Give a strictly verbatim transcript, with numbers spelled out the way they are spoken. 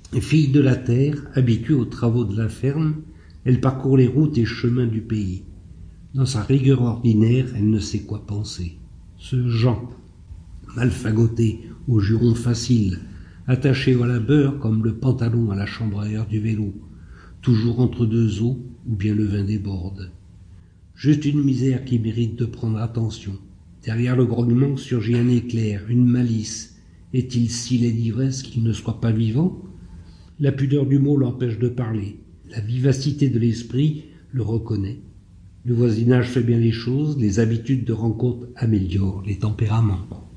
Fille de la terre, habituée aux travaux de la ferme, elle parcourt les routes et chemins du pays. Dans sa rigueur ordinaire, elle ne sait quoi penser. Ce Jean, mal fagoté, au juron facile, attaché au labeur comme le pantalon à la chambre à air du vélo, toujours entre deux eaux, ou bien le vin déborde. Juste une misère qui mérite de prendre attention. Derrière le grognement surgit un éclair, une malice. Est-il si laid d'ivresse qu'il ne soit pas vivant ? La pudeur du mot l'empêche de parler. La vivacité de l'esprit le reconnaît. Le voisinage fait bien les choses, les habitudes de rencontre améliorent les tempéraments.